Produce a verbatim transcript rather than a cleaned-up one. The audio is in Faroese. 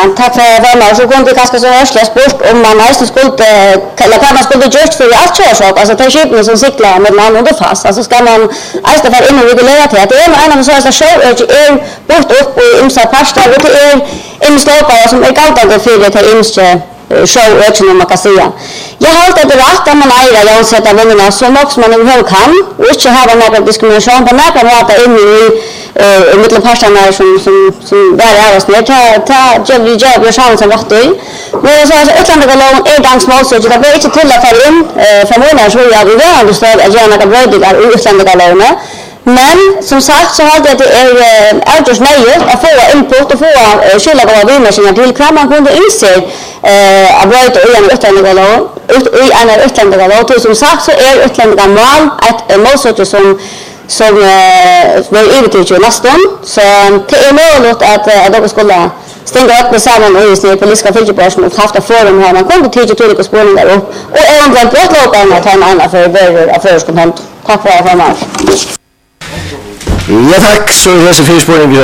forman. Tack för värmen. Så kunde ganska så hörslas bort om man nästan skulle, eller kan man skulle gjort för allt körsåk. Alltså det är skipen som cyklar med man under fast. Alltså ska man nästan för in och regulera till att det är en av så här show är bort upp i imsa pasta och det är instoppare som är galtande för det här imse show ökning om man kan säga. Jag har alltid rätt att man äger jag sätter vännerna så mycket som man överhuvud kan och inte ha någon diskrimination på några måter in i i mittenparterna som som som där är oss ner ta ta jag vill jag vill chans att vart det men så alltså utlandet lån är dans mål så det blir inte till att ta in för månader så jag vill göra det så att jag några bröder i utlandet lån men som sagt så har det det är outers nöjet att få input och få skilda våra vänner till kan man kunde inse eh att bröder i en utlandet lån i en utlandet lån som sagt så är utlandet mål att mål som som var övertygad nästan så det är möjligt att att de skulle stänga upp med samman och just nu politiska fältbörsen och haft forum här man kunde tidigt till och spårningar och och eventuellt bortlåta att ha en annan för för affärskontant. Tack för att vara med. Ja tack så är det så finns på